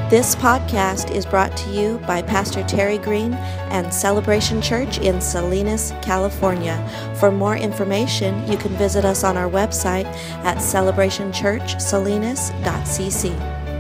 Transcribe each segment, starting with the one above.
This podcast is brought to you by Pastor Terry Green and Celebration Church in Salinas, California. For more information, you can visit us on our website at celebrationchurchsalinas.cc.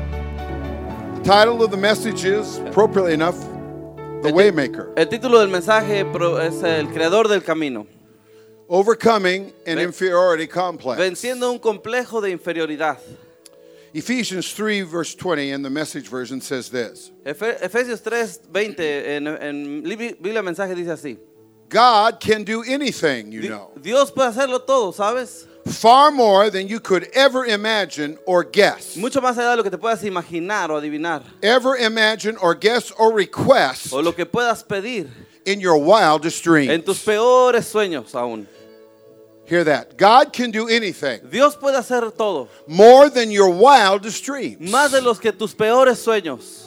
The title of the message is, appropriately enough, The Waymaker. El título del mensaje es El Creador del Camino. Overcoming an inferiority complex. Venciendo un complejo de inferioridad. Ephesians 3 verse 20 in the Message version says this. Efesios 3:20 en Biblia Mensaje dice así. God can do anything, you know. Dios puede hacerlo todo, ¿sabes? Far more than you could ever imagine or guess. Mucho más allá de lo que te puedas imaginar o adivinar. Ever imagine or guess or request O lo que puedas pedir. In your wildest dreams. En tus peores sueños aún. Hear that. God can do anything. Dios puede hacer todo. More than your wildest dreams. Más de los que tus peores sueños.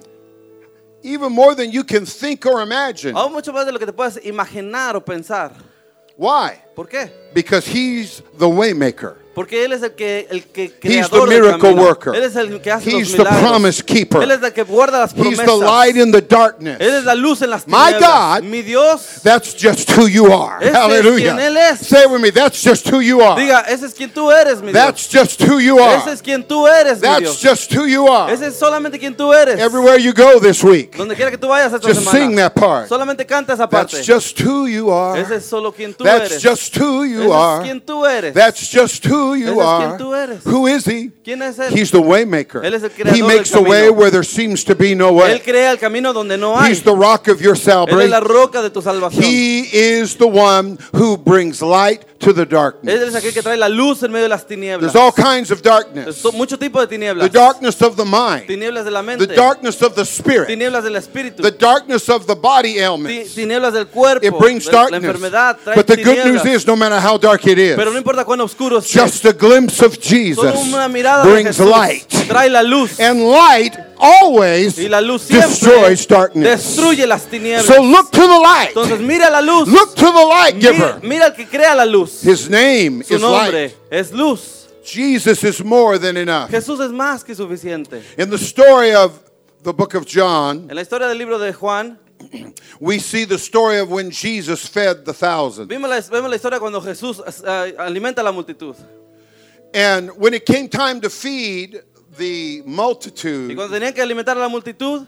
Even more than you can think or imagine. Aún mucho más de lo que te puedas imaginar o pensar. Why? ¿Por qué? Because He's the Waymaker. Porque Él es el He's creador the del miracle camino. worker. Él es el que hace He's los the milagros. promise keeper. Él es el que guarda las He's promesas. the light in the darkness. Él es la luz en las My tinieblas. God, Mi Dios, that's just who you are. ese es Hallelujah. quien Él es. Say it with me, that's just who you are. diga, ese es quien tú eres, mi Dios. That's just who you are. Ese es quien tú eres, mi That's Dios. just who you are. Ese es solamente quien tú eres. Everywhere you go this week, Donde quiera que tú vayas esta just semana. sing that part. Solamente canta esa parte. That's just who you are. Ese es solo quien tú That's eres. just who Ese you es are. quien tú eres. That's just who you Ese es are. quien tú eres. Who is He? ¿Quién es Él? He's the Waymaker. Él es el creador He del makes a way camino. where there seems to be no Él way. crea el camino donde no hay. He's the rock of your Él es salvation. la roca de tu salvación. He is the one who brings light to the Él darkness. es aquel que trae la luz en medio de las tinieblas. There's all kinds of darkness. Mucho tipo de tinieblas. The darkness of the mind, Tinieblas de la mente. the darkness of the spirit, Tinieblas del espíritu. the darkness of the body ailments. Tinieblas del cuerpo. It brings La darkness. enfermedad trae But the good tinieblas. news is, no matter how dark it is, Pero no importa cuán oscuro sea. just a glimpse of Jesus Solo una mirada de brings Jesús light. trae la luz. And light always Y la luz siempre destroys darkness. destruye las tinieblas. So look to the light. Entonces mira la luz. Look to the light giver. Mira al que crea la luz. His name Su is nombre light. es luz. Jesus is more than enough. Jesús es más que suficiente. In the story of the book of John, En la historia del libro de Juan, we see the story of when Jesus fed the thousands. vemos la historia cuando Jesús alimenta a la multitud. And when it came time to feed the Y multitude, cuando tenían que alimentar a la multitud,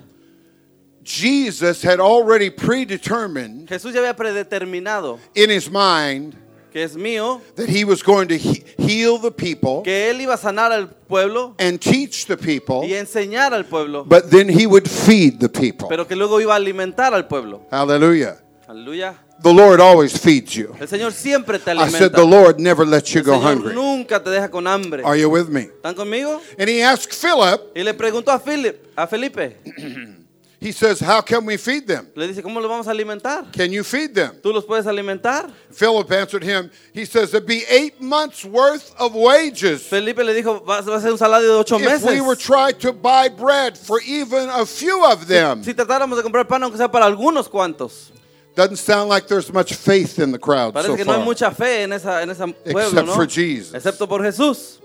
Jesus had already predetermined Jesús ya había predeterminado in his mind que es mío, that he was going to heal the people que Él iba a sanar al pueblo and teach the people, y enseñar al pueblo, but then he would feed the people. pero que luego iba a alimentar al pueblo. Hallelujah. Aleluya. The Lord always feeds you. El Señor siempre te I alimenta. said the Lord never lets you El go Señor hungry. nunca te deja con hambre. Are you with me? ¿Están conmigo? And he asked Philip, Y le preguntó a Felipe, he says, how can we feed them? le dice, ¿cómo los vamos a alimentar? Can you feed them? ¿Tú los puedes alimentar? Philip answered him, he says, it'd be 8 months worth of wages Felipe le dijo, va a ser un salario de 8 if we were meses. trying to buy bread for even a few of them. Si tratáramos de comprar pan, aunque sea para algunos cuantos. Doesn't sound like there's much faith in the crowd Parece so que no hay far. mucha fe en ese pueblo, Except ¿no? for Jesus. Excepto por Jesús.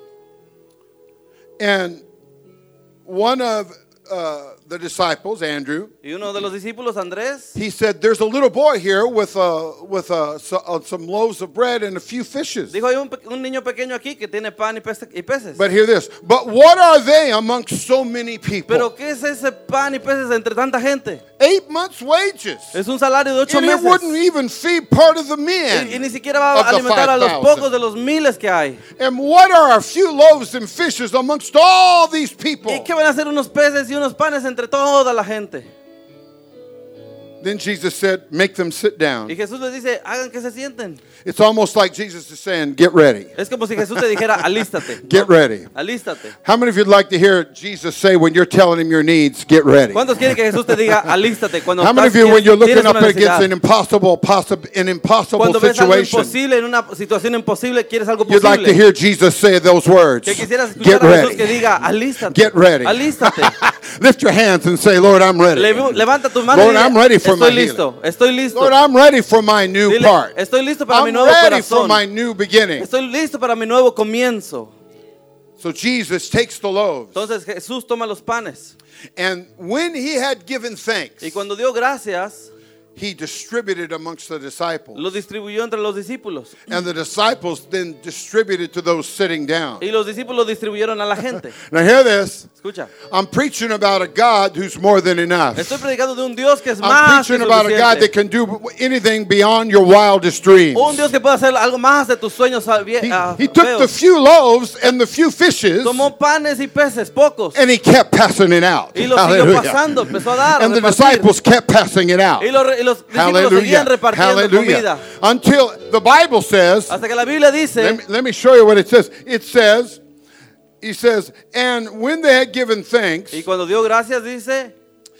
And one of the disciples, Andrew, Y uno de los discípulos, Andrés, he said, there's a little boy here with some loaves of bread and a few fishes. dijo, hay un niño pequeño aquí que tiene pan y peces. But hear this. But what are they amongst so many people? Pero ¿qué es ese pan y peces entre tanta gente? 8 months' wages. Es un salario de 8 And it meses. wouldn't even feed part of the Y men. ni siquiera va of a the alimentar a los 5,000. pocos de los miles que hay. And what are a few loaves and fishes amongst all these people? ¿Y qué van a hacer unos peces y unos panes entre toda la gente? Then Jesus said, make them sit down. Y Jesús les dice, hagan que se sienten. It's almost like Jesus is saying, get ready. Es como si Jesús te dijera, alístate. Get ready. Alístate. How many of you'd like to hear Jesus say when you're telling him your needs, get ready? ¿Cuántos quieren que Jesús te diga, alístate? Cuando How many of you, when you're looking tienes up una against necesidad, an impossible cuando ves algo situation, imposible en una situación imposible, quieres algo you'd like to posible, hear Jesus say those words. que quisieras Get escuchar a Jesús que ready. diga, alístate. Get ready. Alístate. Lift your hands and say, Lord, I'm ready. Levanta tus manos Lord, y I'm ready for my estoy listo, estoy listo. Lord, I'm ready for my new Dile, part. estoy listo para mi I'm nuevo ready for corazón. my new beginning. Estoy listo para mi nuevo comienzo. So Jesus takes the loaves. Entonces Jesús toma los panes. And when he had given thanks, Y cuando dio gracias, he distributed amongst the disciples. lo distribuyó entre los discípulos. And the disciples then distributed to those sitting down. Y los discípulos distribuyeron a la gente. Now hear this. Escucha. I'm preaching about a God who's more than enough. Estoy predicando de un Dios que es I'm más que preaching about a God that suficiente. can do anything beyond your wildest dreams. Un Dios que puede hacer algo más de tus sueños He took the feos. few loaves and the few fishes Tomó panes y peces, pocos. and he kept passing it out. Y lo siguió pasando, empezó a dar, a And the repartir. disciples kept passing it out. Y los discípulos Hallelujah. seguían repartiendo comida. Until the Bible says, Hasta que la Biblia dice, let me show you what it says. It says, he says, and when they had given thanks, y cuando dio gracias dice,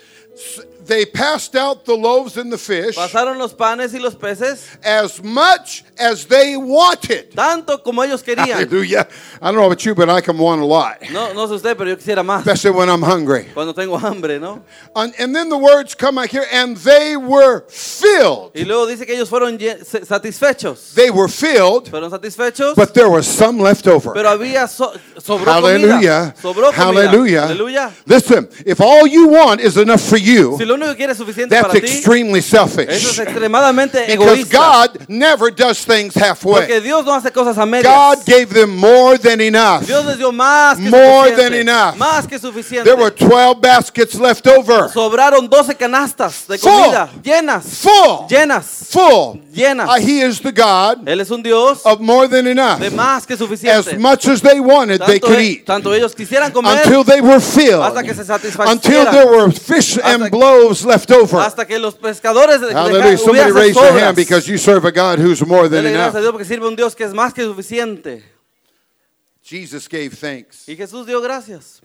they passed out the loaves and the fish pasaron los panes y los peces, as much as they wanted. tanto como ellos querían. Hallelujah. I don't know about you, but I can want a lot, No sé usted, pero yo quisiera más. especially when I'm hungry. Cuando tengo hambre, ¿no? And then the words come out here, and they were filled. Y luego dice que ellos fueron satisfechos. They were filled, Fueron satisfechos, but there was some left over. pero había sobró Hallelujah. comida. Sobró comida. Hallelujah. Aleluya. Listen, if all you want is enough for you, Si lo único que quieres es suficiente that's para ti, extremely eso selfish. es extremadamente Because egoísta. God never does things halfway. Porque Dios no hace cosas a medias. God gave them more than enough. Dios les dio más que More suficiente. than enough. Más que suficiente. There were 12 baskets left over. Sobraron 12 canastas de Full. comida. Llenas. Full. Llenas. Full. Llenas. He is the God Él es un Dios of more than enough. de más que As suficiente. much as they wanted, they could eat. Tanto ellos quisieran comer Until they were filled. hasta que se Until satisfacieran. there were fish and loaves left over. Hasta que los pescadores Hallelujah. Somebody hubieran raise your sobras. hand because you serve a God who's more than Dele gracias a enough. Dios porque sirve un Dios que es más que suficiente. Jesus gave thanks. Y Jesús dio gracias.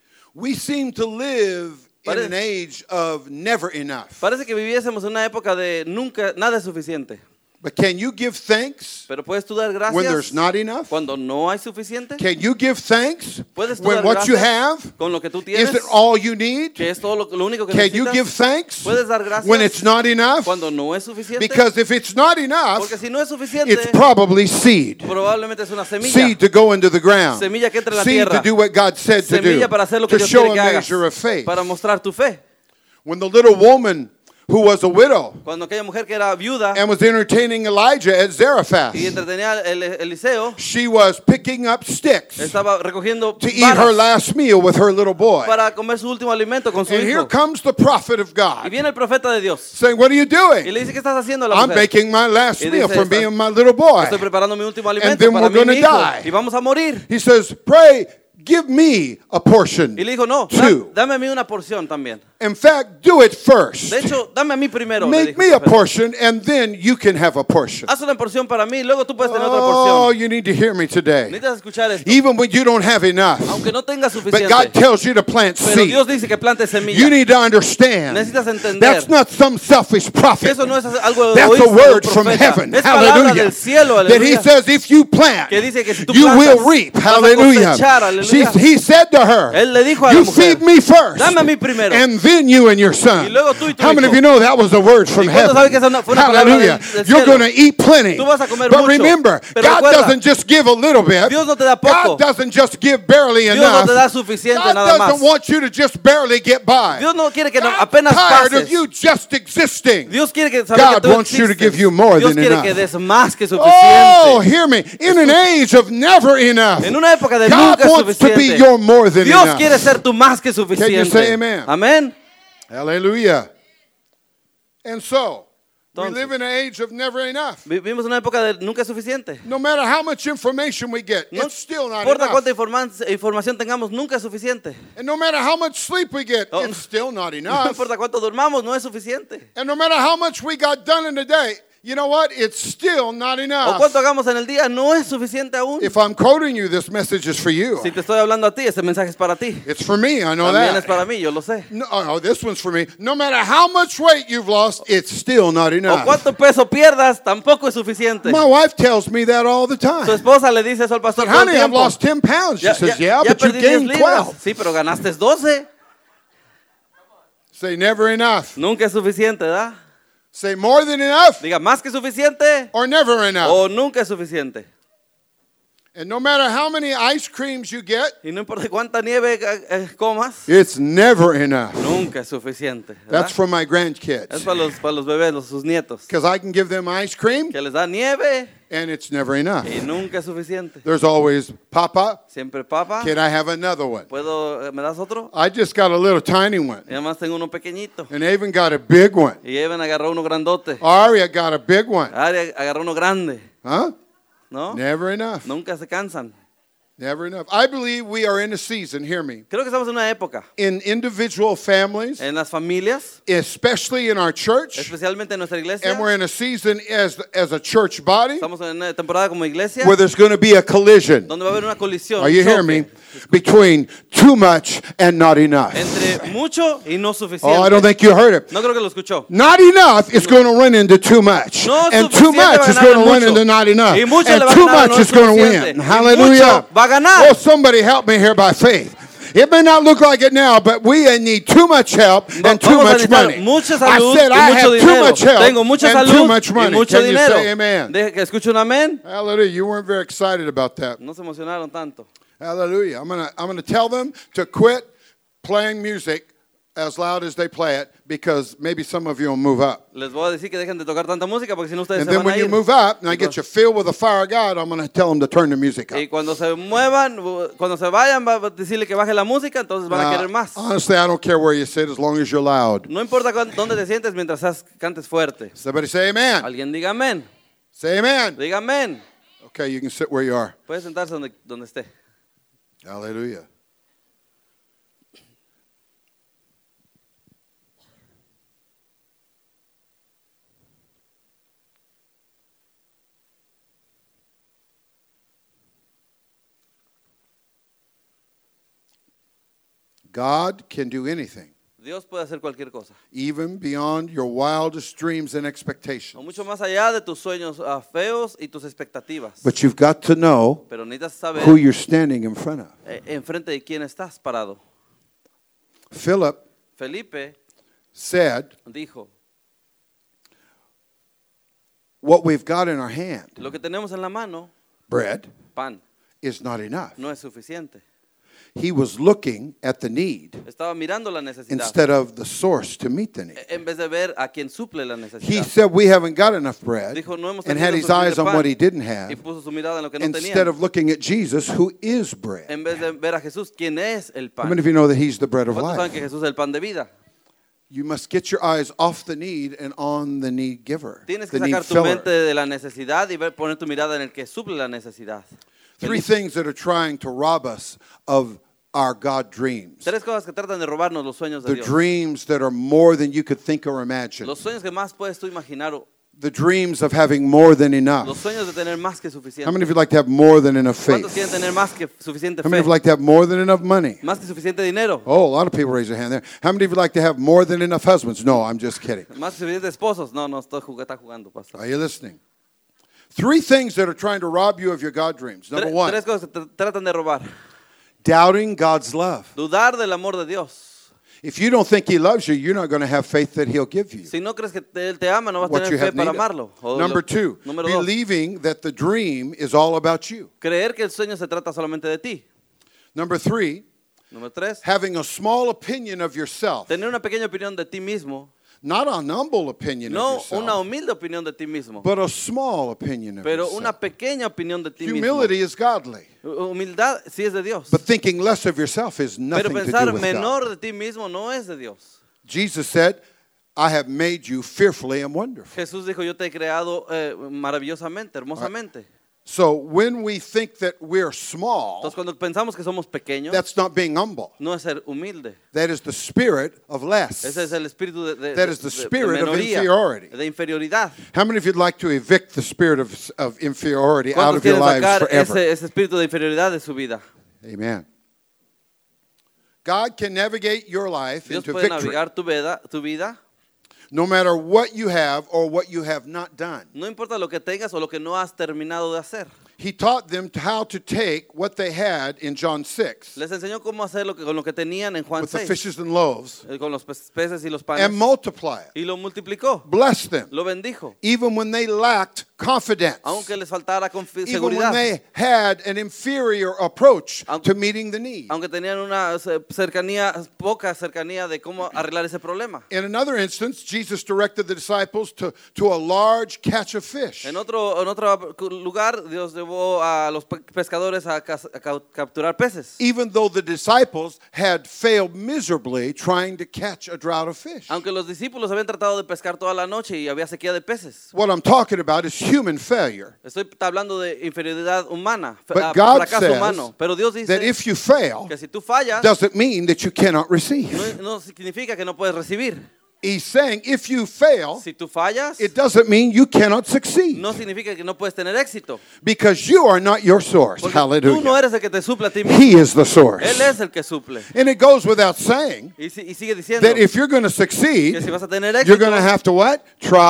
We seem to live in an age of never enough. Parece que viviésemos en una época de nunca, nada es suficiente. But can you give thanks Pero puedes tú dar when there's gracias not enough? cuando no hay suficiente. Can you give thanks Puedes tú when dar what you gracias have con lo que tú tienes, isn't all you need? que es todo lo único que Can you necesitas. give thanks Puedes dar gracias when it's not enough? cuando no es suficiente. Because if it's not enough, Porque si no es suficiente, it's probably seed. probablemente es una semilla. Seed to go into the ground. Semilla que entre en la Seed to tierra. do what God said to do. Semilla para hacer lo que To Dios show quiere a que hagas. measure of faith. Para mostrar tu fe. When the little woman who was a widow Cuando aquella mujer que era viuda and was entertaining Elijah at Zarephath, y entretenía a Eliseo, she was picking up sticks estaba recogiendo to eat her varas last meal with her little boy. para comer su último alimento con su And here hijo. comes the prophet of Y God viene el profeta de Dios saying, what are you y doing? le dice, ¿qué estás haciendo a la I'm mujer? making my last Y meal dice, from being my little boy. Estoy preparando mi último alimento then para we're mí y mi gonna hijo. die. Y vamos a morir. He says, pray, give me a portion. Y le dijo, no, Two. dame a mí una porción también. In fact, do it first. De hecho, dame a mí primero. le Make dijo me el a profeta. portion and then you can have a portion. Haz una porción para mí, luego tú puedes tener otra Oh, porción. you need to hear me today. Necesitas escuchar esto. Even when you don't have enough, Aunque no tengas but suficiente, God tells you to plant pero Dios seed. dice que plantes You semilla. need to understand Necesitas entender that's not some selfish que prophet. eso no es algo That's egoísta a de un word from profeta. heaven. Es palabra Hallelujah. del cielo, That he aleluya. says if you plant, Que dice que si tú you plantas, will reap. vas a Hallelujah. cosechar, aleluya. He said to her, Él le dijo a la you mujer, feed me first, dame a mí primero. and then you and your son. Y luego tú y tu How many hijo. of you know that was a word from ¿Y cuántos saben que esa heaven? fue una palabra Hallelujah. del You're cielo? going to eat plenty. Tú vas a comer But mucho. remember, Pero God recuerda, doesn't just give a little bit. Dios no te da poco. God doesn't just give barely Dios no enough. te da suficiente God nada doesn't más. want you to just barely get by. Dios no quiere que God's apenas tired of pases. you just existing. Dios quiere que God saber que tú wants you to existes. give you more Dios than quiere enough. que des más que Oh, suficiente. hear me. In an age of never enough, En una época de God nunca wants to be suficiente. your more than Dios enough. quiere ser tu más que suficiente. say amen? Amén. Hallelujah. And so, we Entonces, live in an age of never enough. Vivimos una época de nunca es suficiente. No matter how much information we get, No it's still not importa enough. cuánta información tengamos, nunca es suficiente. And no matter how much sleep we get, No. it's still not No enough. importa cuánto durmamos, no es suficiente. And no matter how much we got done in a day, you know what? It's still not O enough. cuánto hagamos en el día, no es suficiente aún. If I'm quoting you, this message is for you. Si te estoy hablando a ti, ese mensaje es para ti. It's for me, I know También es that. para mí, yo lo sé. No, oh, this one's for me. No matter how much weight you've lost, it's still not O enough. cuánto peso pierdas, tampoco es suficiente. My wife tells me that all the Su time. esposa le dice eso al pastor But todo el honey, I've tiempo. lost 10 pounds. She says, yeah, ya but you perdí 10 gained libras. 12. Sí, pero ganaste 12. Say never enough. Nunca es suficiente, ¿verdad? Say more than enough Diga, más que suficiente or never enough. o nunca es suficiente. And no matter how many ice creams you get, Y no importa cuánta nieve comas, it's never enough. nunca es suficiente. ¿verdad? That's for my Es grandkids. para los bebés, sus nietos. Because I can give them ice cream, Que les da nieve and it's never enough. y nunca es suficiente. There's always, Papa, Siempre, papá, can I have another one? ¿me das otro? I just got a little tiny one. Y además tengo uno pequeñito. And I even got a big one. Y Evan agarró uno grandote. Aria got a big one. Ari agarró uno grande. Huh? ¿No? Never enough. Nunca se cansan. Never enough. I believe we are in a season, hear me, Creo que estamos en una época. in individual families, En las familias, especially in our church, especialmente en nuestra iglesia. and we're in a season as a church body Estamos en una temporada como iglesia. where there's going to be a collision. Donde va a haber una colisión. Are you un hearing me? choque Between too much and not enough. Entre mucho y no suficiente. Oh, I don't think you heard it. No creo que lo escuchó. Not enough is going to run into too much. No And too suficiente va much a is ganar going to run mucho. into not enough. Y mucho And le va a too ganar a much no is going to suficiente. win. Y Hallelujah. mucho va a ganar. Oh, somebody help me here by faith. It may not look like it now, but we need too much help and too Vamos a much necesitar money. mucha I salud said y I mucho have too dinero. much help Tengo mucha and salud too much y money. mucho Can you dinero. say amen? Deje que escuche un amén. Hallelujah. You weren't very excited about that. No se emocionaron tanto. Hallelujah. I'm gonna tell them to quit playing music as loud as they play it because maybe some of you will move up. Les voy a decir que dejen de tocar tanta música porque si no ustedes And se then van when a you ir. move up and I get you filled with the fire of God, I'm going to tell them to turn the music up. Y cuando se muevan, cuando se vayan, va a decirle que baje la música, entonces van a querer más. Honestly, I don't care where you sit as long as you're loud. No importa dónde te sientes mientras cantes fuerte. Somebody say amen. Alguien diga amén. Say amen. Diga amén. Okay, you can sit where you are. Puede sentarse donde esté. Hallelujah. God can do anything, Dios puede hacer cualquier cosa. even beyond your wildest dreams and O expectations. mucho más allá de tus sueños feos y tus expectativas. But you've got to know Pero necesitas saber who you're standing in front of. enfrente de quién estás parado. Philip Felipe said, dijo, what we've got in our hand, lo que tenemos en la mano, bread, pan, is not enough. no es suficiente. He was looking at the need Estaba mirando la necesidad instead of the source to meet the need. en vez de ver a quien suple la He necesidad. said, we haven't got enough bread, Dijo, no hemos and had tenido his eyes suficiente on pan. what he didn't Y have, puso su mirada en lo que no instead tenía. of looking at Jesus, who is bread. En vez de ver a Jesús, ¿quién es el How pan? many of you know that he's the bread of ¿Cuántos saben life? que Jesús es el pan de vida? You must get your eyes off the need and on the need giver, Tienes que the need sacar tu filler. mente de la necesidad y poner tu mirada en el que suple la necesidad. Three things that are trying to rob us of our God dreams. Tres cosas que tratan de robarnos los sueños de The Dios. dreams that are more than you could think or imagine. Los sueños que más puedes tú imaginar. The dreams of having more than Los enough. sueños de tener más que How suficiente. many of you like to have more than enough ¿Cuántos quieren faith? tener más que suficiente How many of fe? you like to have more than enough money? Más que suficiente dinero. Oh, a lot of people raise their hand there. How many of you like to have more than enough husbands? No, I'm just kidding. Más que suficientes esposos. No, está jugando, pastor. Are you listening? Three things that are trying to rob you of your God dreams. Number one, Tres cosas que tratan de robar. doubting God's love. Dudar del amor de Dios. If you don't think He loves you, you're not going to have faith that He'll give you Si no crees que Él te ama, no vas a what you tener fe have para need amarlo. of. Number two, Número dos, believing that the dream is all about you. creer que el sueño se trata solamente de ti. Number three, Número tres, having a small opinion of yourself. tener una pequeña opinión de ti mismo. Not an humble opinion No of una yourself, humilde opinión de ti mismo, but a small opinion of pero una yourself. pequeña opinión de ti mismo. Humility is godly, Humildad sí es de Dios, but thinking less of yourself is pero nothing to do pensar with God. menor de ti mismo no es de Dios. Jesus said, I have made you fearfully and wonderfully. Jesús dijo, yo te he creado maravillosamente, hermosamente. So when we think that we're small, Entonces cuando pensamos que somos pequeños, that's not being humble. no es ser humilde. That is the spirit of less. Ese es el espíritu That is the spirit of menoría, inferiority. de inferioridad. How many of you'd like to evict the spirit of inferiority out ¿Cuántos of your quieren lives sacar forever? ese espíritu de inferioridad de su vida? Amen. God can navigate your life Dios into puede victory, navegar tu vida, no matter what you have or what you have not done. no importa lo que tengas o lo que no has terminado de hacer. He taught them how to take what they had in John 6 Les enseñó cómo hacer con lo que tenían en Juan with the 6, fishes and loaves con los peces y los panes, and multiply it. y lo multiplicó, Bless them. lo bendijo, Even when they lacked confidence. aunque les faltara Even when seguridad, they had an inferior approach Aunque- to meeting the need. aunque tenían una poca cercanía de cómo arreglar ese problema. In another instance, Jesus directed the disciples to a large catch of fish. En otro lugar, Dios llevó a los pescadores a capturar peces. Even though the disciples had failed miserably trying to catch a drought of fish. Aunque los discípulos habían tratado de pescar toda la noche y había sequía de peces. What I'm talking about is human failure. Estoy hablando de inferioridad humana, But God fracaso says humano. Pero Dios dice that if you fail, que si tú fallas, doesn't mean that you cannot receive. no significa que no puedes recibir. He's saying if you fail, Si tú fallas, it doesn't mean you cannot succeed. no significa que no puedes tener éxito. Because you are not your source. Porque tú no Hallelujah. eres el que te suple a ti mismo. He is the source. Él es el que suple. And it goes without saying Y sigue diciendo that if you're going to que succeed, si vas a tener you're going to éxito, have to what?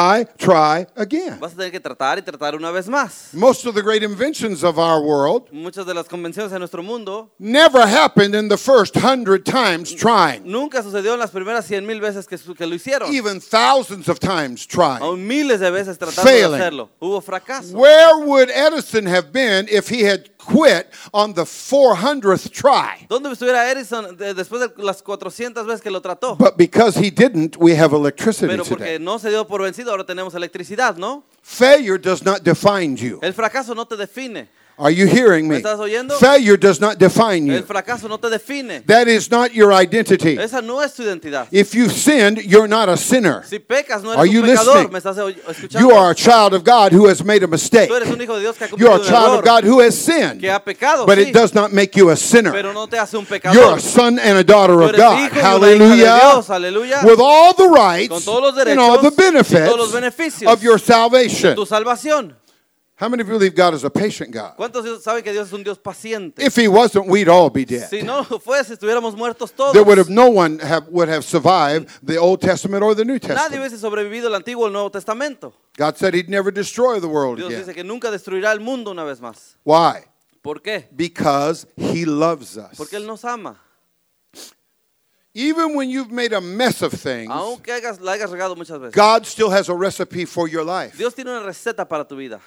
Try again. vas a tener que tratar y tratar una vez más. Most of the great inventions of our world Muchas de las convenciones de nuestro mundo never happened in the first 100 times trying. nunca sucedió en las primeras 100,000 veces que lo hicieron. Even thousands of times trying. Aún miles de veces tratando Failing. de hacerlo. Hubo fracaso. Where would Edison have been if he had quit on the 400th try? ¿Dónde estuviera Edison después de las 400 veces que lo trató? But because he didn't, we have electricity Pero today. porque no se dio por vencido, ahora tenemos electricidad, ¿no? Failure does not define you. El fracaso no te define. Are you hearing me? ¿Me estás oyendo? Failure does not define El you. fracaso no te define. That is not your identity. Esa no es tu identidad. If you've sinned, you're not a sinner. Si pecas, no Are eres you un pecador. listening? ¿Me estás escuchando? You are a child of God who has made a mistake. Tú eres un hijo de Dios que ha You are cometido a un child of error, God who has sinned. que ha pecado, But sí, it does not make you a sinner. pero no te hace un You're pecador. a son and a daughter Tú of eres God. hijo y una hija de Hallelujah. Dios, aleluya. With all the Con rights todos los and all the derechos y todos los benefits beneficios of your salvation. tu salvación. How many believe God is a patient God? ¿Cuántos saben que Dios es un Dios paciente? If he wasn't, we'd all be dead. Si no fuese, estuviéramos muertos todos. There would have no one would have survived the Old Testament or the New Nadie Testament. hubiese sobrevivido el Antiguo o el Nuevo Testamento. God said he'd never destroy the world Dios dice again. que nunca destruirá el mundo una vez más. Why? ¿Por qué? Because he loves us. Porque Él nos ama. Even when you've made a mess of things, Aunque la hayas regado muchas veces. God still has a recipe for your life. Dios tiene una receta para tu vida.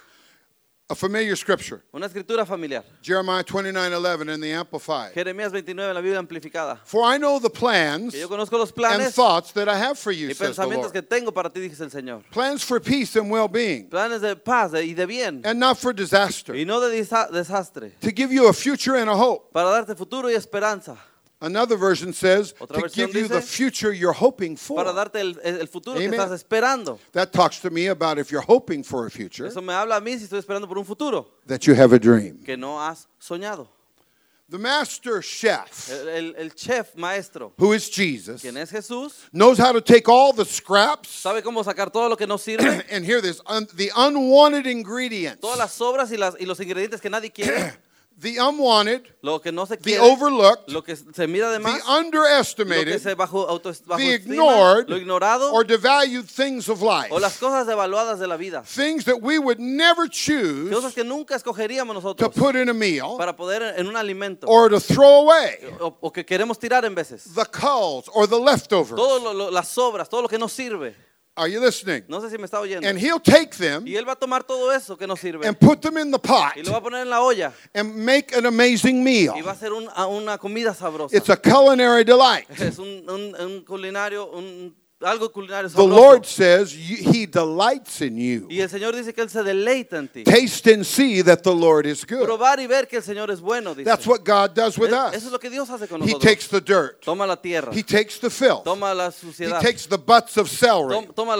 A familiar scripture, Una escritura familiar. Jeremiah 29:11 in the Amplified. Jeremías 29 en la Biblia amplificada. For I know the plans Que yo conozco los and planes thoughts that I have for you, y says the pensamientos Lord. que tengo para ti, dice el Señor. Plans for peace and well-being, Planes de paz y de bien. and not for disaster, Y no de desastre. to give you a future and a hope. Para darte futuro y esperanza. Another version says, Otra to versión give you the dice, future you're hoping Para for. darte el futuro Amen. que estás esperando. That talks to me about if you're hoping for a future, Eso me habla a mí si estoy esperando por un futuro that you have a dream. que no has soñado. The master chef, El chef maestro, who is Jesus, quien es Jesús, knows how to take all the scraps sabe cómo sacar todo lo que no sirve, and hear this, the unwanted ingredients, todas las sobras y los ingredientes que nadie quiere, the unwanted, lo que no se the quiere, overlooked, lo que se mira de the más, lo que underestimated, se bajo the estima, ignored, lo ignorado or devalued things of life. o las cosas devaluadas de la vida. Things that we would never choose Cosas que nunca escogeríamos to nosotros put in a meal para poder en un alimento or to throw away. o que queremos tirar en veces. The culls or the leftovers. Todo las sobras, todo lo que no sirve. Are you listening? No sé si me está oyendo. And he'll take them Y él va a tomar todo eso que no sirve and put them in the pot y lo va a poner en la olla and make an amazing meal. y va a hacer una comida sabrosa. It's a culinary delight. Es un culinario, algo culinario The sabroso. Lord says he delights in you. Y el Señor dice que Él se deleita en ti. Taste and see that the Lord is good. Probar y ver que el Señor es bueno, dice. That's what God does with Eso es us. lo que Dios hace con He nosotros. takes the dirt. Toma la tierra, He takes the filth. toma la He suciedad, takes the butts of celery. toma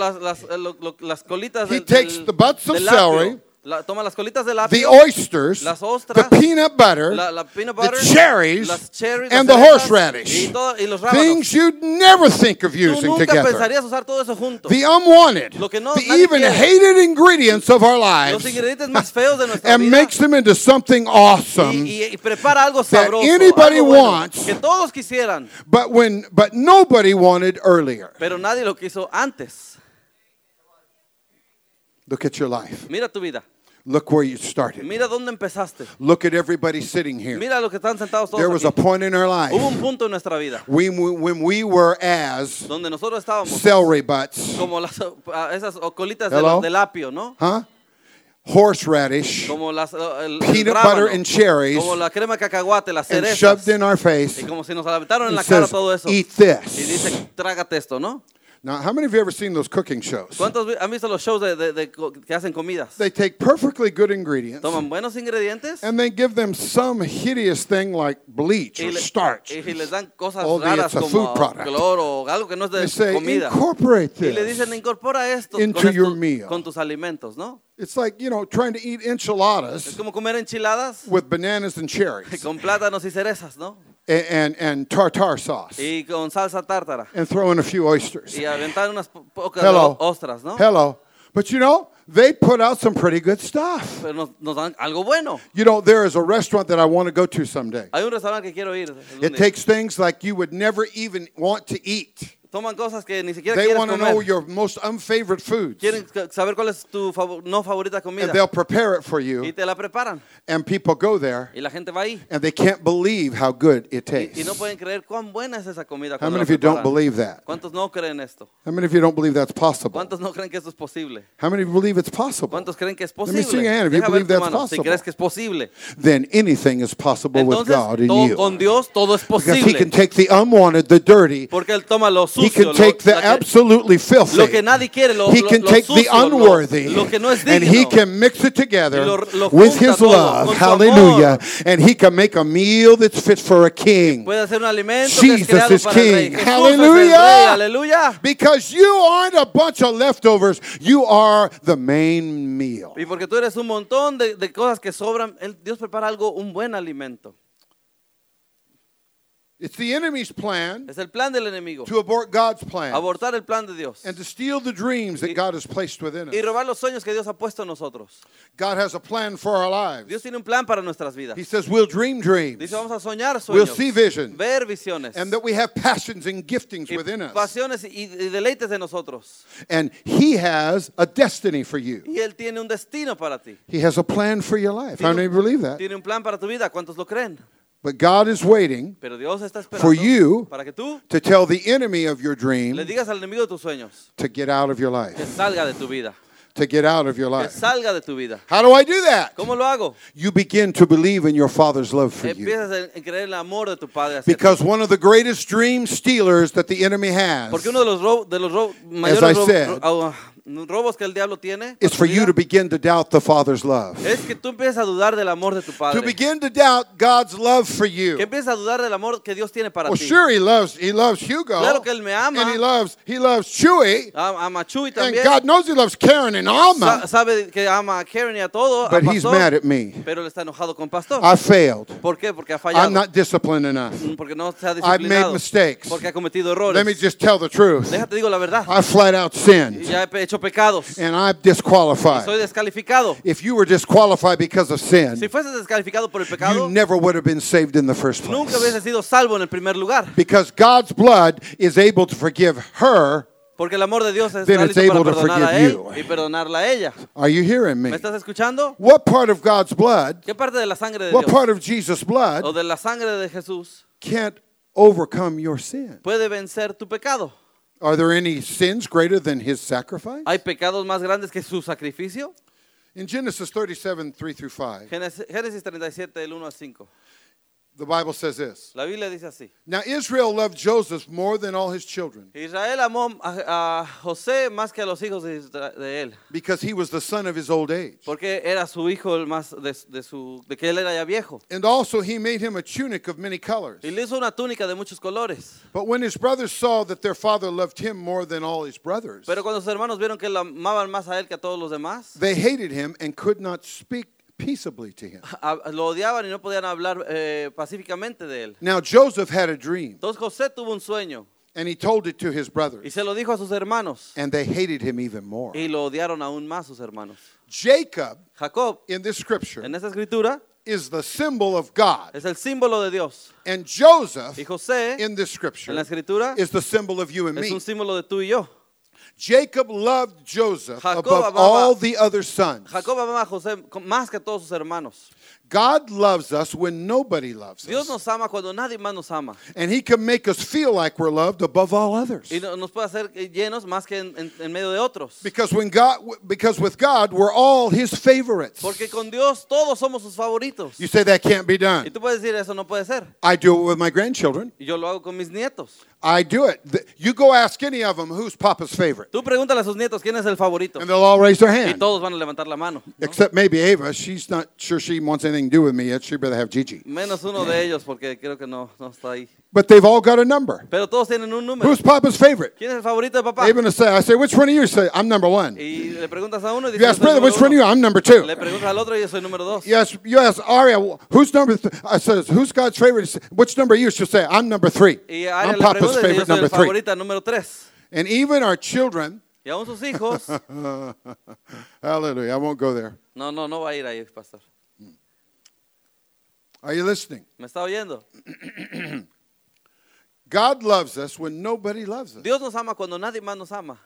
las colitas He del takes the butts of del apio. celery, Toma las colitas del the apio, oysters, las the ostras, peanut butter, la peanut the butter, cherries, las cherries, and las the cerezas, horseradish. y los rábanos. Things you'd never think of Tú using nunca together. pensarías usar todo eso junto. The unwanted, Lo que no- the nadie even quiere. hated ingredients of our Los lives, ingredientes más feos de nuestra and vida makes them into something awesome. y prepara algo that sabroso, anybody algo bueno, wants. que todos quisieran, But nobody wanted earlier. pero nadie lo quiso antes. Look at your life. Mira tu vida. Look where you started. Mira dónde empezaste. Look at everybody sitting here. Mira los que están sentados todos There was a aquí. point in our life Hubo un punto en nuestra vida when we were as donde nosotros estábamos celery butts, como esas colitas Hello? del apio, ¿no? huh? Horseradish, Como el peanut rábano, butter and cherries, como la crema de cacahuate, las and cerezas. shoved in our face. Y como si nos aventaron en He la cara says, todo eso. eat Y this. dice, trágate esto, ¿no? Now, how many of you ever seen those cooking shows? ¿Cuántos han visto los shows que hacen comidas? They take perfectly good ingredients Toman buenos ingredientes and they give them some hideous thing like bleach or starch. y les dan cosas Only raras it's a como food product. cloro o algo que no es They de say, comida. incorporate Y le dicen, this. incorpora esto into your meal. con tus alimentos, ¿no? It's like, trying to eat Es enchiladas como comer enchiladas with bananas and cherries con plátanos y cerezas, ¿no? and tartar sauce Y con salsa tártara. and throw in a few oysters. Y aventar unas pocas Hello. ostras, ¿no? Hello. But they put out some pretty good stuff. Pero nos dan algo bueno. There is a restaurant that I want to go to someday. Hay un restaurante que quiero ir. algún It día. takes things like you would never even want to eat. Toman cosas que ni siquiera They quieres want to know comer. your most unfavorite foods. Quieren saber cuál es tu no favorita And comida. they'll prepare it for Y you. te la preparan. And people go there Y la gente va ahí. and they can't believe how good it Y tastes. no pueden creer cuán buena es esa comida. How cuando many la of you don't preparan. believe that? ¿Cuántos no creen esto? How many of you don't believe that's possible? ¿Cuántos no creen que esto es posible? How many of you believe it's possible? ¿Cuántos creen que es me posible? see your hand if you Deja ver believe tu that's mano, si possible. crees que es posible. Then anything is possible with Entonces, God in you. con Dios todo es Because He can posible. take the unwanted, the dirty. Porque Él toma lo He sucio, can take the absolutely filthy. lo que nadie quiere, lo He can take the sucio, unworthy. lo que no es And He digno. can mix it together Y lo with junta His todo, love. con su Hallelujah. amor. And He can make a meal that's fit for a king. Puede hacer un alimento que es Jesus creado is para el rey. King. Jesús es el Hallelujah. rey. Aleluya. Because you aren't a bunch of leftovers. You are the main meal. Y porque tú eres un montón de cosas que sobran, Dios prepara un buen alimento. It's the enemy's plan Es el plan del enemigo. to abort God's plan Abortar el plan de Dios. and to steal the dreams that God has placed within Y us. robar los sueños que Dios ha puesto en nosotros. God has a plan for our lives. Dios tiene un plan para nuestras vidas. He says we'll dream dreams Dice, vamos a soñar We'll sueños. see vision. Ver visiones. and that we have passions and giftings Y within us. pasiones y deleites de nosotros. And He has a destiny for you. Y Él tiene un destino para ti. He has a plan for your life. How many of you believe that? Tiene un plan para tu vida. ¿Cuántos lo creen? But God is waiting Pero Dios está esperando for you para que tú to tell the enemy of your dream le digas al enemigo de tus sueños to get out of your que life. salga de tu vida. To get out of your Que life. salga de tu vida. How do I do that? ¿Cómo lo hago? You begin to believe in your Father's love for you. Empiezas a creer el amor de tu padre hacia ti. Because one of the greatest dream stealers that the enemy has Porque uno de los mayores I said, robos que el diablo tiene is for you to begin to doubt the Father's love. es que tú empiezas a dudar del amor de tu To padre. begin to doubt God's love for you. Que empiezas a dudar del amor que Dios tiene para Well, ti. sure, he loves Hugo. Claro que él me ama. And he loves Chewy. Ama a Chuy And también. God knows he loves Karen and Alma. Sabe que ama a Karen y a todo. a But he's Pastor, mad at me. Pero él está enojado con Pastor. I failed. ¿Por qué? Porque ha fallado. I'm not disciplined enough. Porque no se ha I've made disciplinado. mistakes. Porque ha cometido errores. Let me just tell the truth. Déjate digo la verdad. I flat out Y sinned. ya he hecho pecados. And I'm Soy disqualified. descalificado. If you were disqualified because of sin, Si fueses descalificado por el you pecado, never would have been saved in the first nunca place. hubiese sido salvo en el primer lugar. Because God's blood is able to forgive her. Porque el amor de Dios está Then it's listo para able to perdonar a forgive él you. y perdonarla a ella. Are you hearing me? ¿Me estás escuchando? What part of God's blood, ¿Qué parte de la sangre de what Dios part of Jesus' blood o de la sangre de Jesús can't overcome your sin? puede vencer tu pecado? Are there any sins greater than his sacrifice? ¿Hay pecados más grandes que su sacrificio? In Genesis 37, 3 through 5, Génesis 37, del 1 al 5. the Bible says this. La Biblia dice así. Now Israel loved Joseph more than all his children Israel amó a José más que a los hijos de él, because he was the son of his old age. porque era su hijo el más de que él era ya viejo. And also he made him a tunic of many colors. Y le hizo una túnica de muchos colores. But when his brothers saw that their father loved him more than all his brothers, Pero cuando sus hermanos vieron que lo amaban más a él que a todos los demás, they hated him and could not speak peaceably to him. lo odiaban y no podían hablar pacíficamente de él. Now Joseph had a dream, Entonces José tuvo un sueño and he told it to his y brothers, se lo dijo a sus hermanos and they hated him even more. y lo odiaron aún más sus hermanos. Jacob, Jacob, in this scripture, en esta escritura, is the symbol of God, es el símbolo de Dios. and Joseph, Y José, in this en scripture, la escritura, is the symbol of you and es me. un símbolo de tú y yo. Jacob loved Joseph Jacob above amaba- all the other sons. Jacob amaba a José más que todos sus hermanos. God loves us when nobody loves Dios us. nos ama cuando nadie más nos ama. And he can make us feel like we're loved above all others. Y nos puede hacer llenos más que en medio de otros. Because with God, we're all his favorites. Porque con Dios todos somos sus favoritos. You say that can't be Y done. tú puedes decir, eso no puede ser. I do it with my grandchildren. Y yo lo hago con mis nietos. I do it. You go ask any of them who's Papa's favorite. Tú pregúntale a sus nietos quién es el favorito. And they'll all raise their Y hand. todos van a levantar la mano, ¿no? Except maybe Ava. She's not sure she wants anything to do with me yet. She'd rather have Gigi. Menos uno de ellos porque creo que no está ahí. But they've all got a number. Pero todos tienen un número. Who's Papa's favorite? ¿Quién es el favorito de papá? Ava will say, I say, which one of you? Say, I'm number one. Y le preguntas a uno y You dice, ask brother, which one of you? I'm number two. Le preguntas al otro y yo soy número 2. Yes, you ask Aria, who's number? I says, who's God's favorite? Which number are you? She'll say, I'm number 3. Y a Aria I'm le Papa's preguntas y yo favorite, soy number el 3. favorita número 3. And even our children, Y aún sus hijos. hallelujah, I won't go there. No va a ir ahí, pastor. Are you listening? ¿Me está oyendo? God loves us when nobody loves us. Dios nos ama cuando nadie más nos ama.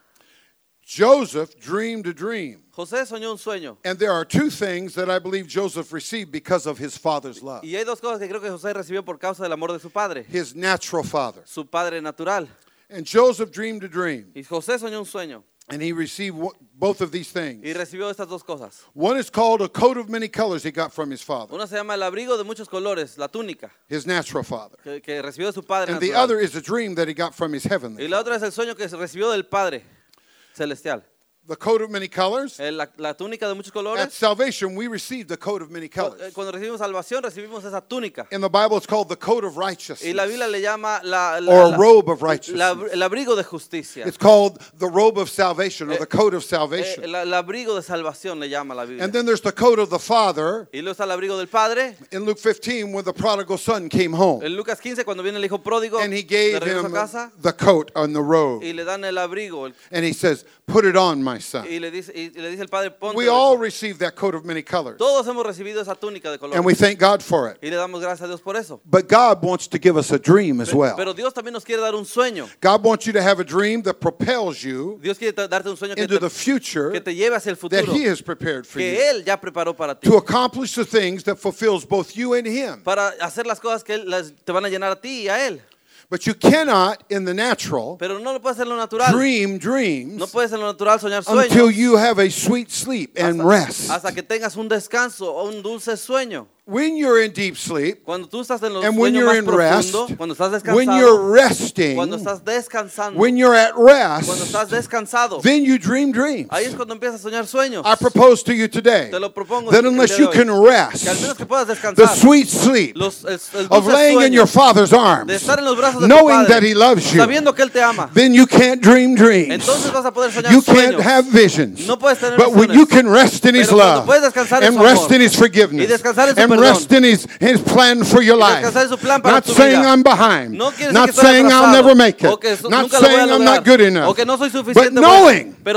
Joseph dreamed a dream. José soñó un sueño. And there are two things that I believe Joseph received because of his father's love. Y hay dos cosas que creo que José recibió por causa del amor de su padre. His natural father. Su padre natural. And Joseph dreamed a dream. Y José soñó un sueño. And he received both of these things. Y recibió estas dos cosas. One is called a coat of many colors he got from his father, Una se llama el abrigo de muchos colores, la túnica, his natural father. que recibió de su padre And the natural. other is a dream that he got from his Y heavenly la father. otra es el sueño que recibió del Padre celestial. The coat of many colors. La túnica de muchos At colores. salvation, we received the coat of many colors. Cuando recibimos salvación, recibimos esa túnica. In the Bible, it's called the coat of Y la righteousness. Biblia le llama Or a robe of righteousness. el abrigo de justicia. It's called the robe of salvation or the coat of salvation. El abrigo de salvación le llama la Biblia. And then there's the coat of the father. Y luego está el abrigo del Padre. In Luke 15, when the prodigal son came home, En Lucas 15, cuando viene el hijo pródigo and he de gave regreso a him casa, the coat and the robe, y le dan el abrigo. and he says, "Put it on, my son." Y le dice el Padre, ponte. We all received that coat of many colors, Todos hemos recibido esa túnica de colores. and we thank God for it. Y le damos gracias a Dios por eso. But God wants to give us a dream as well. Pero Dios también nos quiere dar un sueño. God wants you to have a dream that propels you Dios quiere darte un sueño into the future que te lleve hacia el that futuro, He has prepared for que you, Él ya preparó para ti, to accomplish the things that fulfills both you and Him. para hacer las cosas que te van a llenar a ti y a Él. But you cannot, in the natural, Pero no lo puedes hacer en lo natural. dream No dreams puedes en lo natural soñar until sueños you have a sweet sleep and rest. hasta que tengas un descanso o un dulce sueño. When you're in deep sleep, Cuando tú estás en los and when sueños you're más in rest, profundos, cuando estás when descansado, you're resting, cuando estás descansando, when you're at cuando rest, estás descansado, then you dream dreams. ahí es cuando empiezas a soñar sueños. I propose to you today Te lo propongo that el unless día you de hoy, can que al rest menos que puedas the descansar sweet sleep el of dulce laying in sueño your Father's de arms, estar en los brazos de tu knowing Padre, that He loves you, sabiendo que Él te ama, then you can't dream dreams. entonces vas a poder soñar You can't sueños. have visions. No puedes tener But when visiones. you can rest in His Pero cuando love, puedes descansar en and su rest amor, in His forgiveness, y descansar en su and perdón, rest in His plan for your y life, descansar en su plan para not tu saying vida. I'm behind, No quiere decir not que estoy saying I'll atrasado, never make o it, que not nunca lo voy a saying I'm lograr, not good enough, o que no soy but suficiente knowing, bueno, pero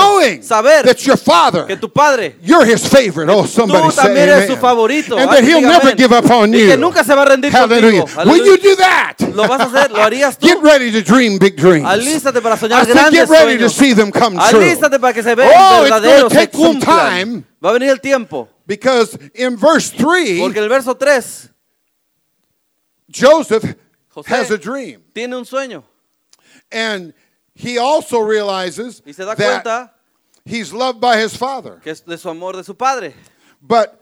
saber that your Father, que tu Padre, you're His favorite. Oh, somebody tú say también eres su amen. favorito. And that Alguien He'll diga never amén. give up on Y you. que nunca se va a rendir Hallelujah. contigo. Will you do that? ¿Lo vas a hacer? ¿Lo harías tú? Get ready to dream big dreams. Alístate para I soñar said, grandes get ready to sueños. see them come true. Alístate para que se vean Oh, it's verdaderos, gonna se take some cumplan. time. Va a venir el tiempo. Because in verse 3, Porque el verso 3, Joseph José has a dream. tiene un sueño. And he also realizes Y se da that cuenta he's loved by his father. que es de su amor de su padre. But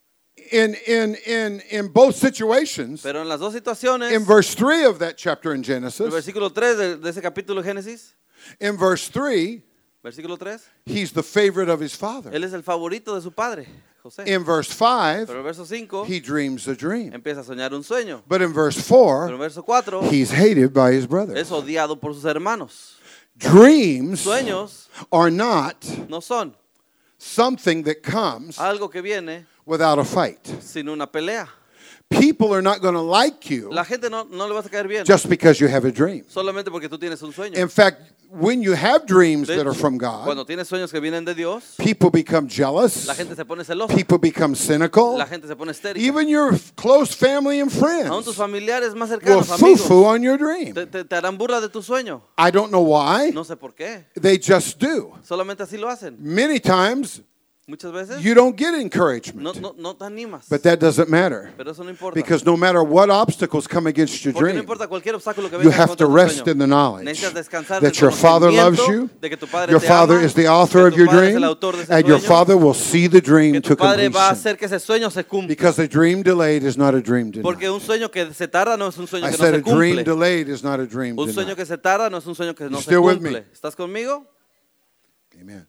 in both situations, Pero en las dos situaciones, in verse 3 of that chapter in el Genesis, versículo 3 de ese capítulo de Génesis, in verse 3, versículo 3, he's the favorite of his father. él es el favorito de su padre, José. In verse 5, Pero el verso 5 he dreams a dream. empieza a soñar un sueño. But in verse Pero el 4, verso 4 he's hated by his brothers. es odiado por sus hermanos. Dreams Sueños are not no son something that comes algo que viene without a fight. sin una pelea. People are not going to like you La gente no le vas a caer bien. just because you have a dream. Solamente porque tú tienes un sueño. In fact, when you have dreams De that are hecho, from God, cuando tienes sueños que vienen de Dios, people become jealous. la gente se pone celosa. People become cynical. La gente se pone histérica. Even your close family and Aún tus friends familiares más will cercanos, amigos, foo-foo on your dream. te harán burla de tu sueño. I don't know why. No sé por qué. They just do. Solamente así lo hacen. Many times, Muchas veces you don't get encouragement. no te animas. But that doesn't matter. Pero eso no importa. Because no matter what obstacles come against your Porque no dream, importa cualquier obstáculo que you venga have contra to tu rest sueño. in the knowledge Necesitas descansar that del your Father loves conocimiento you, de que tu Padre your te Father ama, is the que author of tu your Padre es dream, el autor de ese and your sueño, Father will see the dream que to tu Padre va a completion. hacer que ese sueño se cumpla. Because a dream delayed is not a dream Porque denied. un sueño que se tarda no es un sueño I que no said se a dream cumple. delayed is not a dream Un sueño denied. que se tarda no es un sueño que no se still with me? cumple. ¿Estás conmigo? Amen.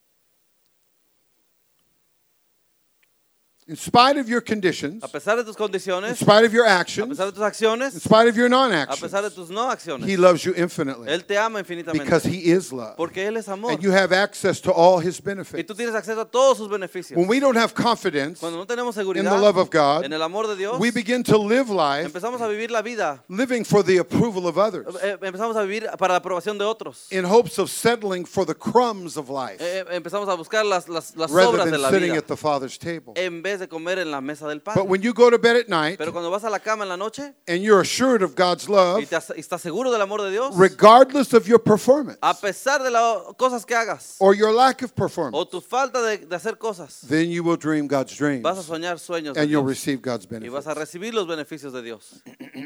In spite of your conditions, A pesar de tus in condiciones, spite of your a actions, pesar de tus in acciones, spite of your a non-actions, pesar de tus no acciones, He loves you infinitely Él te ama infinitamente. because He is love. Porque Él es amor. And you have access to all His Y benefits. tú tienes acceso a todos sus beneficios. When we don't have confidence Cuando no tenemos in seguridad the love of God, en el amor de Dios, we begin to live life empezamos a vivir la vida. living for the approval of others Empezamos a vivir para la aprobación de otros. in hopes of settling for the crumbs of life Empezamos a buscar las rather sobras de than la sitting vida at the Father's table. en vez de comer en la mesa del But Padre. when you go to bed at night Pero cuando vas a la cama en la noche and you're assured of God's y love, estás seguro del amor de Dios, regardless of your performance a pesar de las cosas que hagas or your lack of performance, o tu falta de hacer cosas, then you will dream God's dreams vas a soñar sueños de and you'll Dios receive God's y vas benefits. a recibir los beneficios de Dios.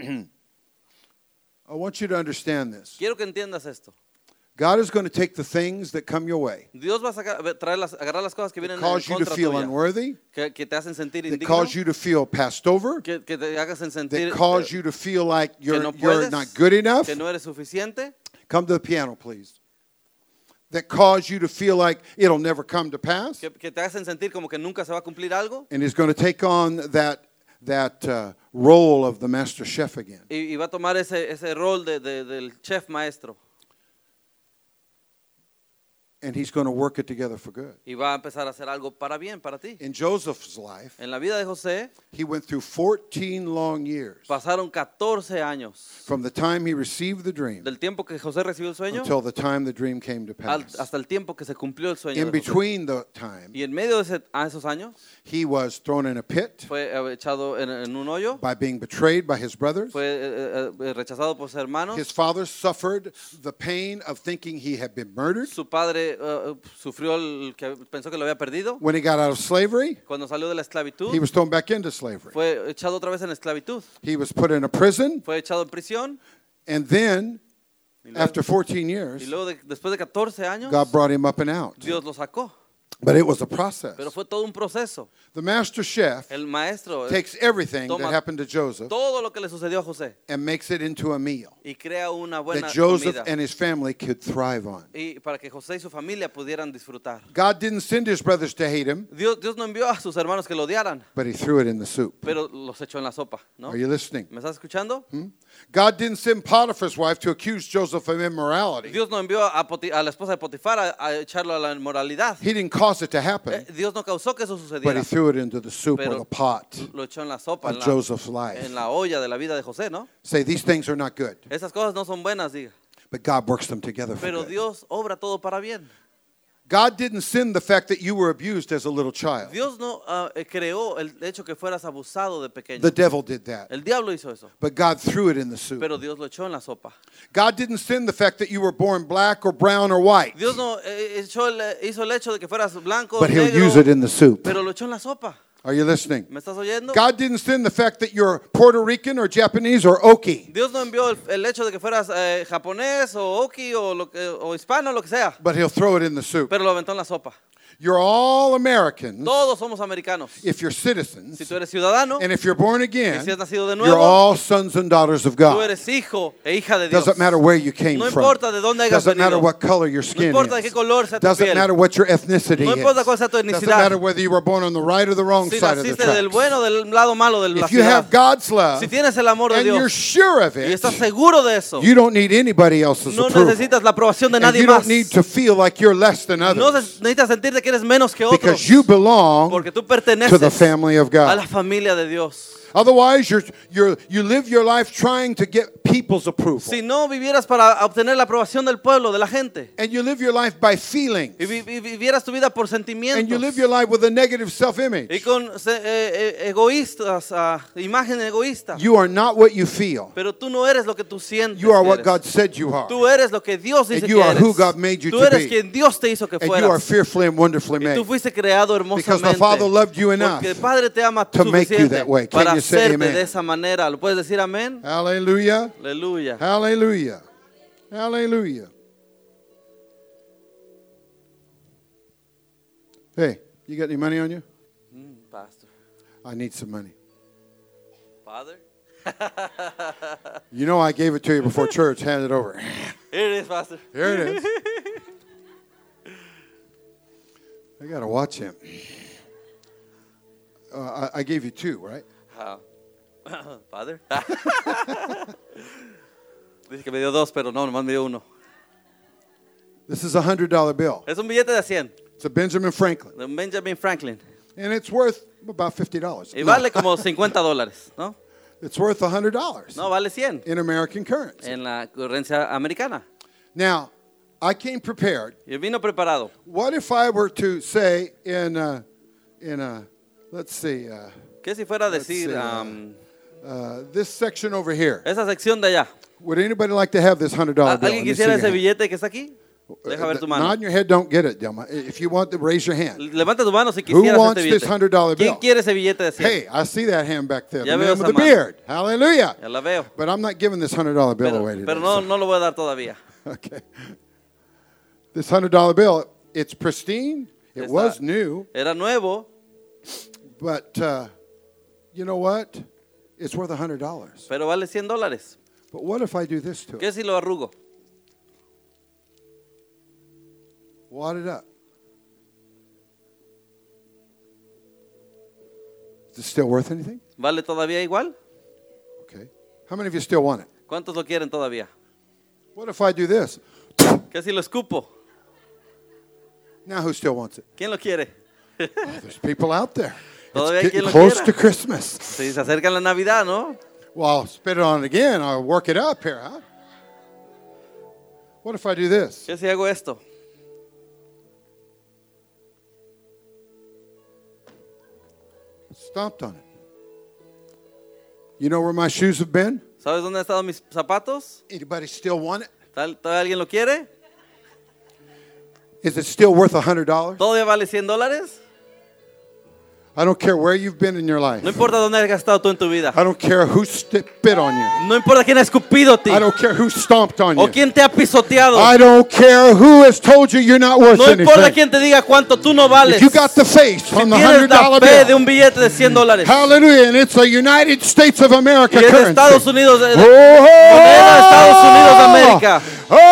I want you to understand this. Quiero que entiendas esto. God is going to take the things that come your way Dios va a agarrar las cosas que vienen that en cause you to contra feel tuya, unworthy, que te hacen sentir that indigno, cause you to feel passed over, que te hagan sentir that cause you to feel like que you're no puedes, not good enough. que no eres suficiente, Come to the piano, please. That cause you to feel like it'll never come to pass. que te hacen sentir como que nunca se va a cumplir algo And He's going to take on that role of the master chef again. y va a tomar ese rol del chef maestro And He's going to work it together for good. y va a empezar a hacer algo para bien, para ti. In Joseph's life, En la vida de José he went through 14 long years pasaron 14 años from the time he received the dream del tiempo que José recibió el sueño until the time the dream came to pass. hasta el tiempo que se cumplió el sueño In de José. between the time, Y en medio de esos años he was thrown in a pit fue echado en un hoyo, by being betrayed by his brothers. fue rechazado por sus hermanos. His father suffered the pain of thinking he had been murdered. Su padre sufrió que pensó que lo había perdido. When he got out of slavery, Cuando salió de la esclavitud, he was thrown back into slavery. fue echado otra vez en esclavitud. He was put in a prison, Fue echado en prisión. and then, Y luego, after 14 years, después de 14 años, God brought him up and out. Dios lo sacó. But it was a process. Pero fue todo un proceso. The master chef El maestro takes everything that toma happened to Joseph todo lo que le sucedió a José and makes it into a meal y crea una buena that Joseph comida. and his family could thrive on. Y para que José y su familia pudieran disfrutar. God didn't send his brothers to hate him, Dios no envió a sus hermanos que lo odiaran, but he threw it in the soup. pero los echó en la sopa, ¿no? Are you listening? ¿Me estás escuchando? God didn't send Potiphar's wife to accuse Joseph of immorality. Dios no envió a la esposa de Potifar a echarlo a la inmoralidad. He didn't cause it to happen, Dios no causó que eso but sucediera, he threw it into the soup or Pero the pot lo echó en la sopa, of Joseph's life. en la olla de la vida de José, ¿no? Say, these things are not good, Esas cosas no son buenas, diga. but God works them together for Pero good. Dios obra todo para bien. God didn't send the fact that you were abused as a little child. Dios no creó el hecho que fueras abusado de pequeño. The devil did that, El diablo hizo eso, but God threw it in the soup. pero Dios lo echó en la sopa. God didn't send the fact that you were born black or brown or white, Dios no hizo el hecho de que fueras blanco, but he'll negro, use it in the soup. pero lo echó en la sopa. Are you listening? ¿Me estás oyendo? God didn't send the fact that you're Puerto Rican or Japanese or Okie, Dios no envió el hecho de que fueras japonés o oki o hispano, lo que sea, but he'll throw it in the soup. pero lo aventó en la sopa. You're all Americans Todos somos americanos. if you're citizens, Si tú eres ciudadano, and if you're born y again, si has nacido de you're nuevo, all sons and daughters of tú God. eres hijo e hija de Dios. Doesn't matter where you came No from. importa de dónde hayas Doesn't matter venido. what color your No skin importa de qué is. color sea tu Doesn't piel. matter what your ethnicity No importa cuál sea tu is. Doesn't etnicidad. matter whether you were born on the right or the wrong Si side of the naciste del tracks. bueno o del lado malo de la If you have ciudad. God's love Si tienes el amor de and you're Dios sure of y it, estás seguro de eso, you don't need anybody else's no approval. necesitas la aprobación de And nadie you más. don't need to feel like you're less than No others necesitas sentirte que eres menos que otros. because you belong Porque tú to the perteneces family of a la God. familia de Dios. Otherwise, you live your life trying to get people's approval. Si no vivieras para obtener la aprobación del pueblo, de la gente, And you live your life by feelings. y vivieras tu vida por And you live sentimientos, your life with a negative self-image. y con egoístas, imagen egoísta, You are not what you feel. pero tú no eres lo que tú sientes. You are que what eres. God said you are. Tú eres lo que Dios dice And you que are eres. who God made you Tú to eres be. quien Dios te hizo que And you are fueras. fearfully and wonderfully Y made. tú fuiste creado Because the hermosamente. Father loved you enough Porque el Padre te ama to make you suficiente that way. Can para you say hacerte amen? de esa manera. ¿Lo puedes decir amén? Hallelujah. Aleluya. Hallelujah. Hallelujah. Hey, you got any money on you? Pastor. I need some money. Father. You know I gave it to you before church. Hand it over. Here it is, Pastor. Here it is. I got to watch him. I gave you 2, right? Father. Dice que me dio 2, pero no, nomás me dio 1. This is a $100 bill. Es un billete de 100 It's a Benjamin Franklin. de Benjamin Franklin. And it's worth about $50. Y vale como $50, ¿no? It's worth $100 No, vale 100 in American currency. en la currencia americana. Now, I came prepared. Y vino preparado. What if I were to say let's see, ¿Qué si fuera a Let's decir see, this section over here? esa sección de allá? Would anybody like to have this $100 bill? ¿Alguien Let me see quisiera your ese hand. billete que está aquí? Deja ver tu mano. Nod your head, don't get it, Dilma. If you want to, raise your hand. Levanta tu mano si Who quisieras wants este this billete. $100 bill? ¿Quién quiere ese billete de 100? Hey, I see that hand back there. Ya The veo man with esa the mano. beard. Hallelujah. Ya la veo. But I'm not giving this $100 bill away today. Pero no lo voy a dar todavía. Okay. This $100 bill, it's pristine. It was new. Era nuevo, But you know what? It's worth $100. pero vale $100. But what if I do this to it? ¿Qué si lo arrugo? Wad it up. Is it still worth anything? ¿Vale todavía igual? Okay. How many of you still want it? ¿Cuántos lo quieren todavía? What if I do this? ¿Qué si lo escupo? Now who still wants it? ¿Quién lo quiere? Oh, there's people out there. Todavía hay It's quien getting lo close quiera. to Christmas. Si se acerca la Navidad, ¿no? Well, I'll spit it on it again. I'll work it up here, huh? What if I do this? ¿Qué si hago esto? Stomped on it. You know where my shoes have been? ¿Sabes dónde han estado mis zapatos? Anybody still want it? ¿Todavía alguien lo quiere? Is it still worth $100? ¿Todavía vale $100? I don't care where you've been in your life. No importa dónde has gastado tú en tu vida. I don't care who spit on you. No importa quién ha escupido a ti. I don't care who stomped on O you. quién te ha pisoteado. I don't care who has told you you're not worth No importa anything. quién te diga cuánto tú no vales. If you got the face Si from the tienes la $100 fe de bill. un billete de $100. Hallelujah. And it's a United States of America Y es de currency. Estados Unidos, de Oh, moneda de Estados Unidos de América.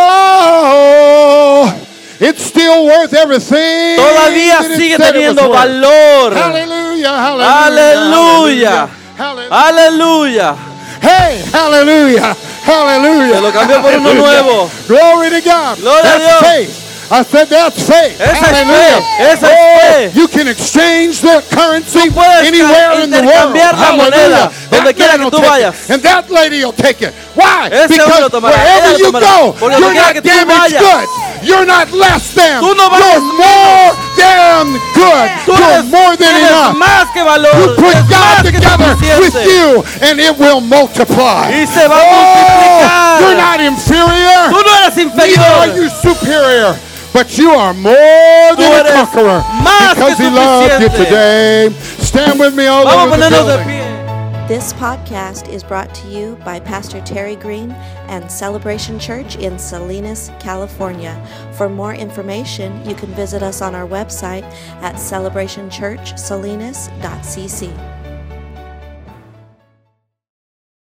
Oh, it's still worth everything. Todavía that it sigue said it was teniendo worth. valor. Hallelujah, Aleluya. hallelujah. Aleluya. Hey, hallelujah, hallelujah. Se lo cambió por uno nuevo. Glory to God. Gloria a That's Dios. faith. I said that's faith. Esa es Hallelujah. fe, esa es fe. You can exchange the currency puedes anywhere in the world. intercambiar la moneda Hallelujah. donde That quiera man que will tú take vayas. it. And that lady will take it. Why? Ese hombre Because lo tomará, wherever ella lo you tomará. go, Porque you're donde quiera not que tú damaged vayas. good. You're not less than. Tú no You're vales more than good. Tú You're eres, more than tienes enough. más que valor. You put Eres God más que together with suficiente. you, and it will multiply. Y se va a multiplicar. You're not inferior. Tú no eres Neither are inferior. you superior. But you are more than a eres conqueror más because que He loved you suficiente. today. Stand with me all Vamos a over the ponernos de building. pie. This podcast is brought to you by Pastor Terry Green and Celebration Church in Salinas, California. For more information, you can visit us on our website at celebrationchurchsalinas.cc.